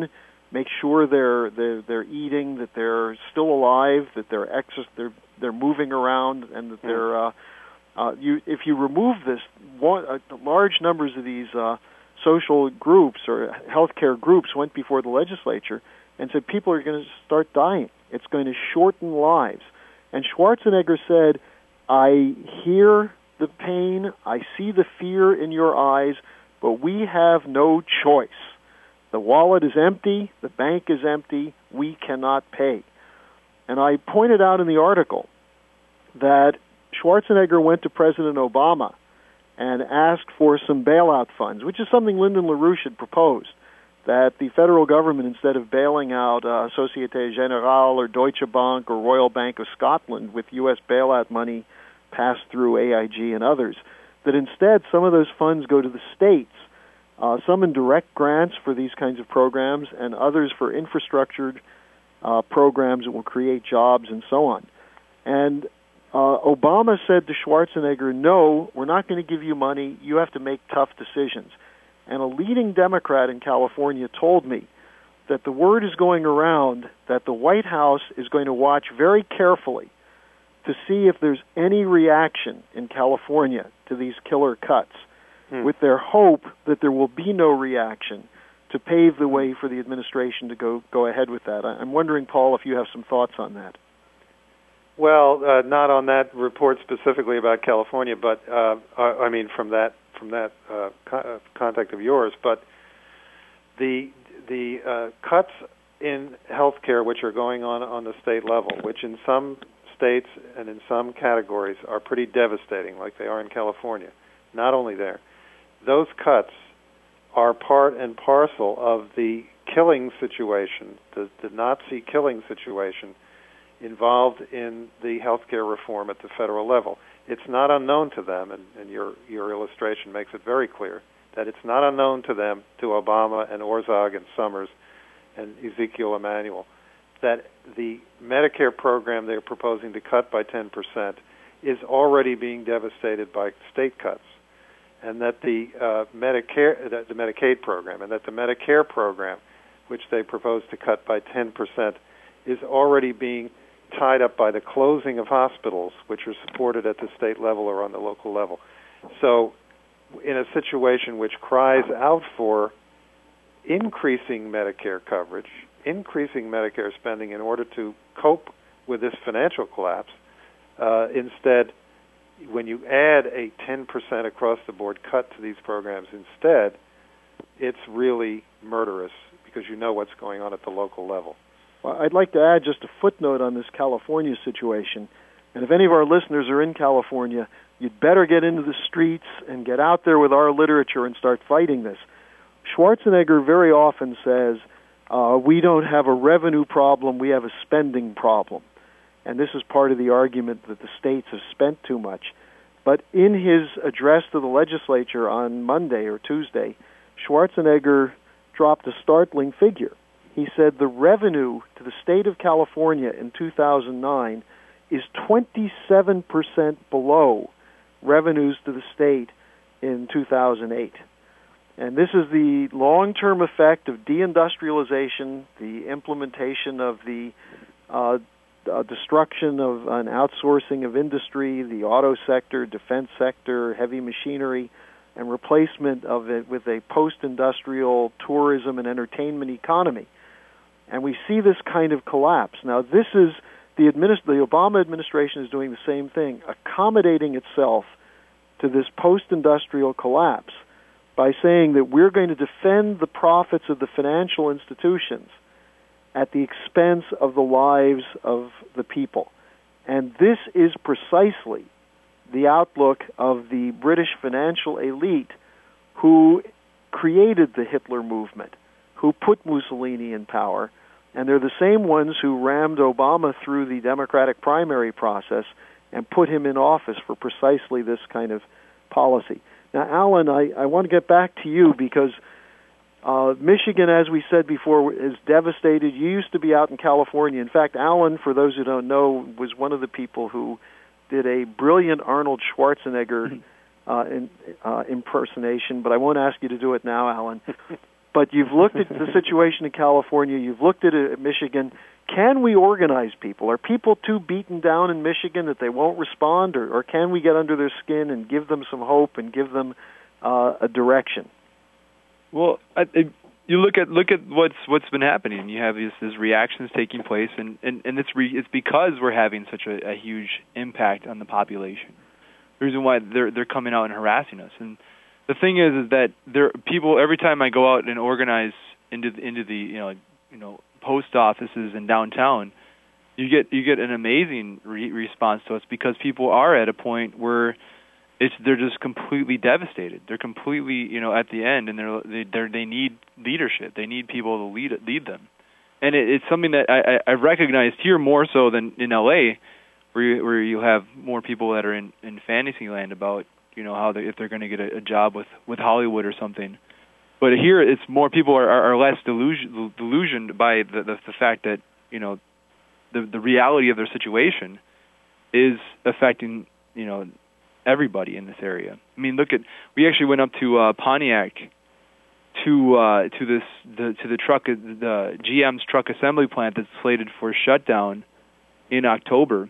make sure they're they're, they're eating, that they're still alive, that they're exer- they're they're moving around, and that they're uh, uh, you. If you remove this, one, uh, large numbers of these uh, social groups or healthcare groups went before the legislature and said people are going to start dying. It's going to shorten lives. And Schwarzenegger said, I hear the pain, I see the fear in your eyes, but we have no choice. The wallet is empty, the bank is empty, we cannot pay. And I pointed out in the article that Schwarzenegger went to President Obama and asked for some bailout funds, which is something Lyndon LaRouche had proposed, that the federal government, instead of bailing out uh, Societe Generale or Deutsche Bank or Royal Bank of Scotland with U S bailout money passed through A I G and others, that instead some of those funds go to the states, uh, some in direct grants for these kinds of programs and others for infrastructure uh, programs that will create jobs and so on. And uh, Obama said to Schwarzenegger, no, we're not going to give you money, you have to make tough decisions. And a leading Democrat in California told me that the word is going around that the White House is going to watch very carefully to see if there's any reaction in California to these killer cuts, hmm. with their hope that there will be no reaction to pave the way for the administration to go, go ahead with that. I'm wondering, Paul, if you have some thoughts on that. Well, uh, not on that report specifically about California, but uh, I mean from that from that uh, co- contact of yours. But the the uh, cuts in healthcare, which are going on on the state level, which in some states and in some categories are pretty devastating, like they are in California. Not only there, those cuts are part and parcel of the killing situation, the, the Nazi killing situation involved in the healthcare reform at the federal level. It's not unknown to them, and, and your your illustration makes it very clear that it's not unknown to them, to Obama and Orzag and Summers and Ezekiel Emanuel, that the Medicare program they're proposing to cut by ten percent is already being devastated by state cuts, and that the uh, Medicare, the, the Medicaid program, and that the Medicare program, which they propose to cut by ten percent, is already being tied up by the closing of hospitals, which are supported at the state level or on the local level. So in a situation which cries out for increasing Medicare coverage, increasing Medicare spending in order to cope with this financial collapse, uh, instead, when you add a ten percent across-the-board cut to these programs instead, it's really murderous because you know what's going on at the local level. Well, I'd like to add just a footnote on this California situation. And if any of our listeners are in California, you'd better get into the streets and get out there with our literature and start fighting this. Schwarzenegger very often says, uh, we don't have a revenue problem, we have a spending problem. And this is part of the argument that the states have spent too much. But in his address to the legislature on Monday or Tuesday, Schwarzenegger dropped a startling figure. He said the revenue to the state of California in two thousand nine is twenty-seven percent below revenues to the state in two thousand eight. And this is the long-term effect of deindustrialization, the implementation of the uh, uh, destruction of an outsourcing of industry, the auto sector, defense sector, heavy machinery, and replacement of it with a post-industrial tourism and entertainment economy. And we see this kind of collapse. Now, this is the, administ- the Obama administration is doing the same thing, accommodating itself to this post-industrial collapse by saying that we're going to defend the profits of the financial institutions at the expense of the lives of the people. And this is precisely the outlook of the British financial elite who created the Hitler movement, who put Mussolini in power, and they're the same ones who rammed Obama through the Democratic primary process and put him in office for precisely this kind of policy. Now, Alan, I, I want to get back to you because uh, Michigan, as we said before, is devastated. You used to be out in California. In fact, Alan, for those who don't know, was one of the people who did a brilliant Arnold Schwarzenegger uh, in, uh, impersonation, but I won't ask you to do it now, Alan. but you've looked at the situation in California, you've looked at it at Michigan. Can we organize people? Are people too beaten down in Michigan that they won't respond, or, or can we get under their skin and give them some hope and give them uh, a direction? Well, I, I, you look at look at what's what's been happening. You have these, these reactions taking place, and, and, and it's re, it's because we're having such a, a huge impact on the population. The reason why they're they're coming out and harassing us. And the thing is, is that there people every time I go out and organize into the, into the you know you know post offices in downtown, you get you get an amazing re- response to us because people are at a point where it's they're just completely devastated. They're completely you know at the end, and they're they they're, they need leadership. They need people to lead lead them, and it, it's something that I, I I've recognized here more so than in L A, where you, where you have more people that are in, in Fantasyland about you know how they, if they're going to get a, a job with, with Hollywood or something. But here, it's more people are, are, are less delusion, delusioned by the, the the fact that you know the the reality of their situation is affecting you know everybody in this area. I mean, look at we actually went up to uh, Pontiac to uh, to this the to the truck the G M's truck assembly plant that's slated for shutdown in October.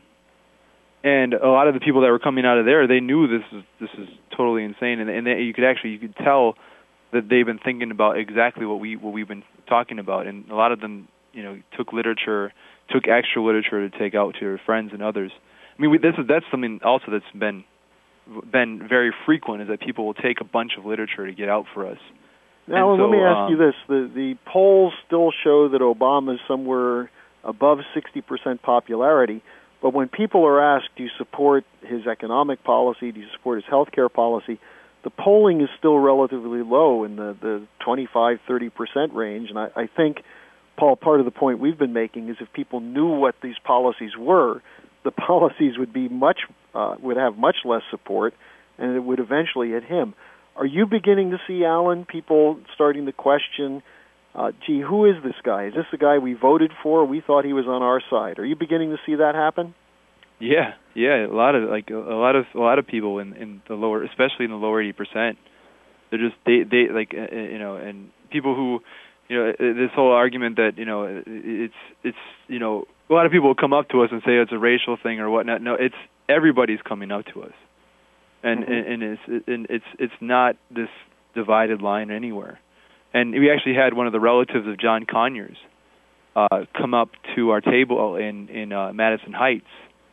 And a lot of the people that were coming out of there, they knew this is this is totally insane, and, and they, you could actually you could tell that they've been thinking about exactly what we what we've been talking about, and a lot of them, you know, took literature, took extra literature to take out to their friends and others. I mean, we, this is that's something also that's been been very frequent, is that people will take a bunch of literature to get out for us. Now, so, let me ask um, you this: the the polls still show that Obama is somewhere above sixty percent popularity. But when people are asked, do you support his economic policy, do you support his health care policy, the polling is still relatively low in the, the twenty-five, thirty percent range. And I, I think, Paul, part of the point we've been making is if people knew what these policies were, the policies would be much uh, would have much less support, and it would eventually hit him. Are you beginning to see, Alan, people starting to question, Uh, gee, who is this guy? Is this the guy we voted for? We thought he was on our side. Are you beginning to see that happen? Yeah, yeah. A lot of like a, a lot of a lot of people in, in the lower, especially in the lower eighty percent. They're just they they like uh, you know, and people who you know this whole argument that you know it's it's you know a lot of people will come up to us and say it's a racial thing or whatnot. No, it's everybody's coming up to us, and mm-hmm. and, and it's and it's it's not this divided line anywhere. And we actually had one of the relatives of John Conyers uh, come up to our table in in uh, Madison Heights,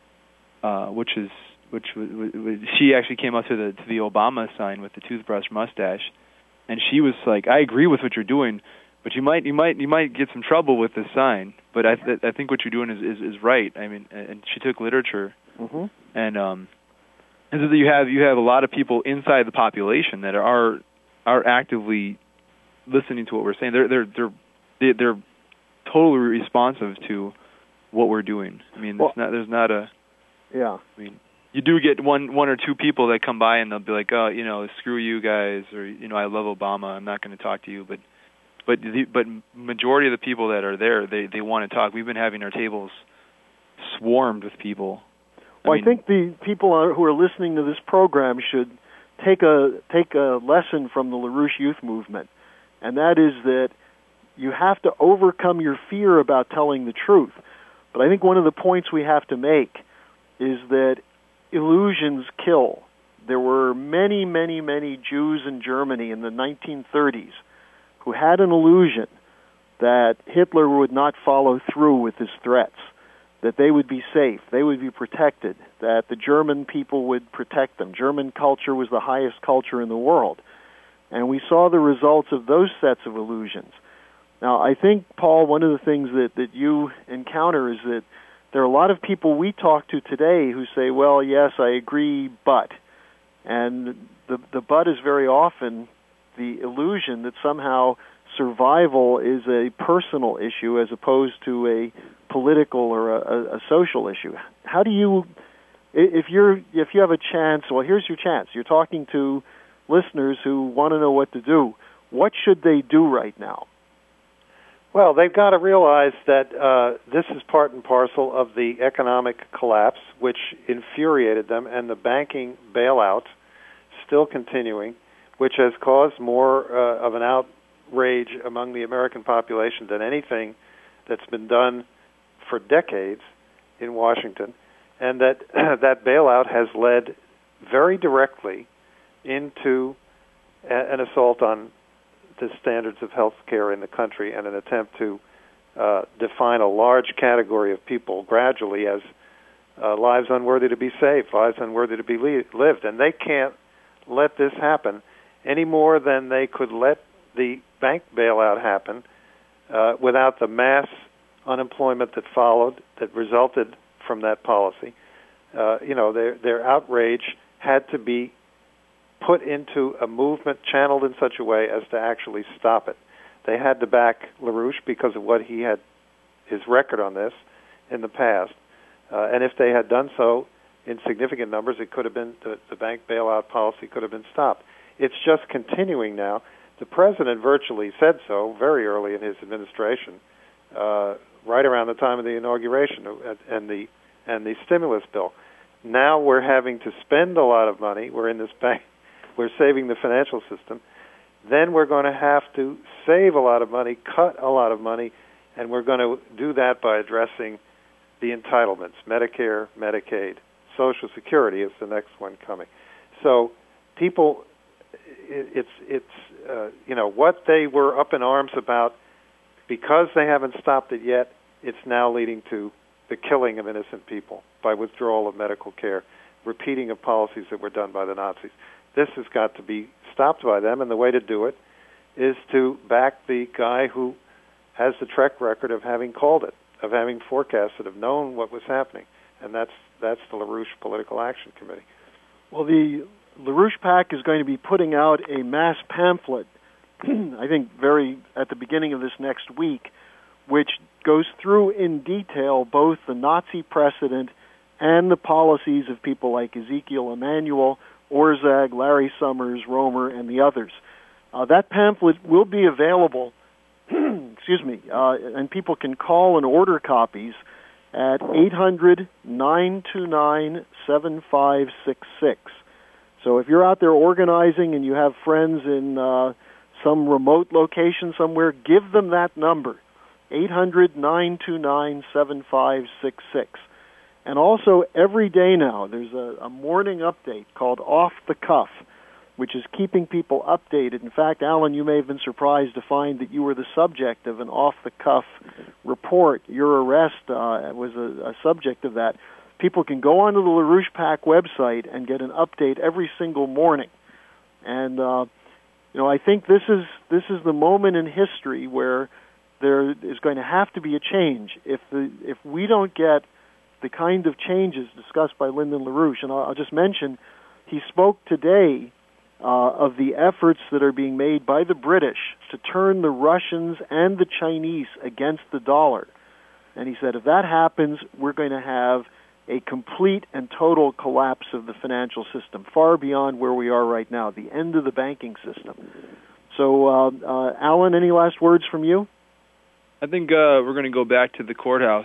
uh, which is which was, was, she actually came up to the to the Obama sign with the toothbrush mustache, and she was like, "I agree with what you're doing, but you might you might you might get some trouble with this sign. But I th- I think what you're doing is, is, is right. I mean," and she took literature, mm-hmm. and um, and so you have you have a lot of people inside the population that are are actively listening to what we're saying. They're they're they're they're totally responsive to what we're doing. I mean, well, there's not there's not a yeah. I mean, you do get one one or two people that come by and they'll be like, oh, you know, screw you guys, or you know, I love Obama, I'm not going to talk to you. But but the but majority of the people that are there, they they want to talk. We've been having our tables swarmed with people. Well, I, mean, I think the people are, who are listening to this program should take a take a lesson from the LaRouche Youth Movement. And that is that you have to overcome your fear about telling the truth. But I think one of the points we have to make is that illusions kill. There were many, many, many Jews in Germany in the nineteen thirties who had an illusion that Hitler would not follow through with his threats, that they would be safe, they would be protected, that the German people would protect them. German culture was the highest culture in the world. And we saw the results of those sets of illusions. Now, I think, Paul, one of the things that, that you encounter is that there are a lot of people we talk to today who say, well, yes, I agree, but. And the, the but is very often the illusion that somehow survival is a personal issue as opposed to a political or a, a social issue. How do you, if you're if you have a chance, well, here's your chance. You're talking to listeners who want to know what to do. What should they do right now? Well, they've got to realize that uh, this is part and parcel of the economic collapse, which infuriated them, and the banking bailout still continuing, which has caused more uh, of an out outrage among the American population than anything that's been done for decades in Washington, and that that bailout has led very directly into a, an assault on the standards of health care in the country and an attempt to uh, define a large category of people gradually as uh, lives unworthy to be saved, lives unworthy to be li- lived. And they can't let this happen any more than they could let the bank bailout happen uh, without the mass unemployment that followed, that resulted from that policy. Uh, you know, their their outrage had to be put into a movement channeled in such a way as to actually stop it. They had to back LaRouche because of what he had, his record on this in the past. Uh, and if they had done so in significant numbers, it could have been, the, the bank bailout policy could have been stopped. It's just continuing now. The president virtually said so very early in his administration, uh, right around the time of the inauguration and the and the stimulus bill. Now we're having to spend a lot of money. We're in this bank. We're saving the financial system. Then we're going to have to save a lot of money, cut a lot of money, and we're going to do that by addressing the entitlements, Medicare, Medicaid, Social Security is the next one coming. So people, it's, it's uh, you know, what they were up in arms about, because they haven't stopped it yet, it's now leading to the killing of innocent people by withdrawal of medical care, repeating of policies that were done by the Nazis. This has got to be stopped by them, and the way to do it is to back the guy who has the track record of having called it, of having forecasted, of known what was happening, and that's that's the LaRouche Political Action Committee. Well, the LaRouche PAC is going to be putting out a mass pamphlet, I think very at the beginning of this next week, which goes through in detail both the Nazi precedent and the policies of people like Ezekiel Emanuel, Orzag, Larry Summers, Romer, and the others. Uh, that pamphlet will be available, excuse me, uh, and people can call and order copies at eight hundred, nine two nine, seven five six six. So if you're out there organizing and you have friends in uh, some remote location somewhere, give them that number, eight hundred, nine two nine, seven five six six. And also, every day now, there's a, a morning update called Off the Cuff, which is keeping people updated. In fact, Alan, you may have been surprised to find that you were the subject of an off-the-cuff report. Your arrest uh, was a, a subject of that. People can go onto the LaRouche PAC website and get an update every single morning. And, uh, you know, I think this is this is the moment in history where there is going to have to be a change. If the if we don't get the kind of changes discussed by Lyndon LaRouche, and I'll, I'll just mention, he spoke today uh, of the efforts that are being made by the British to turn the Russians and the Chinese against the dollar. And he said, if that happens, we're going to have a complete and total collapse of the financial system, far beyond where we are right now, the end of the banking system. So, uh, uh, Alan, any last words from you? I think uh, we're going to go back to the courthouse.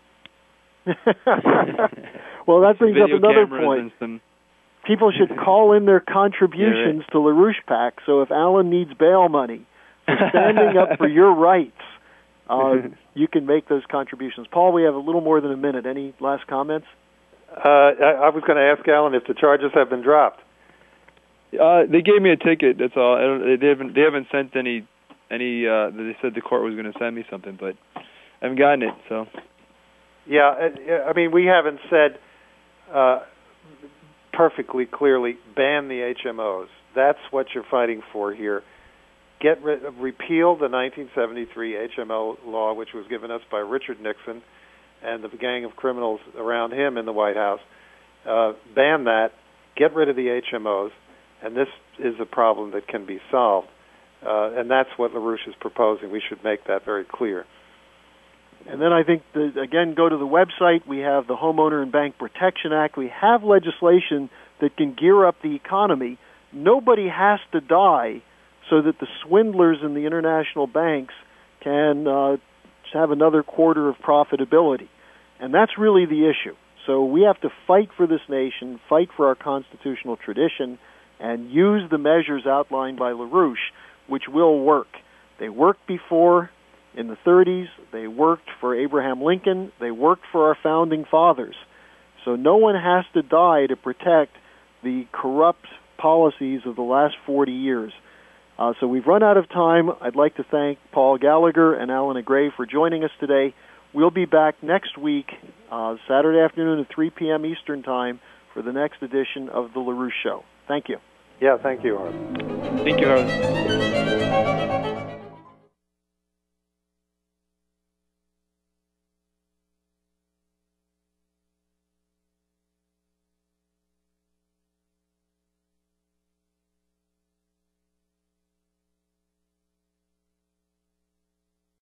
Well, that brings Video up another cameras point. and some People should call in their contributions yeah, right. to LaRouche PAC, so if Alan needs bail money for standing up for your rights, uh, you can make those contributions. Paul, we have a little more than a minute. Any last comments? Uh, I, I was going to ask Alan if the charges have been dropped. Uh, they gave me a ticket. That's all. I don't, they haven't. They haven't sent any. Any. Uh, they said the court was going to send me something, but I haven't gotten it. So. Yeah, I mean, we haven't said uh, perfectly clearly ban the H M Os. That's what you're fighting for here. Get rid, repeal the nineteen seventy-three H M O law, which was given us by Richard Nixon and the gang of criminals around him in the White House. Uh, ban that. Get rid of the H M Os, and this is a problem that can be solved. Uh, and that's what LaRouche is proposing. We should make that very clear. And then I think, the, again, go to the website. We have the Homeowner and Bank Protection Act. We have legislation that can gear up the economy. Nobody has to die so that the swindlers in the international banks can uh, have another quarter of profitability. And that's really the issue. So we have to fight for this nation, fight for our constitutional tradition, and use the measures outlined by LaRouche, which will work. They worked before in the thirties. They worked for Abraham Lincoln. They worked for our founding fathers. So no one has to die to protect the corrupt policies of the last forty years. Uh, so we've run out of time. I'd like to thank Paul Gallagher and Alan Gray for joining us today. We'll be back next week, uh, Saturday afternoon at three p.m. Eastern Time, for the next edition of The LaRouche Show. Thank you. Yeah, thank you, Harlan. Thank you, Harlan.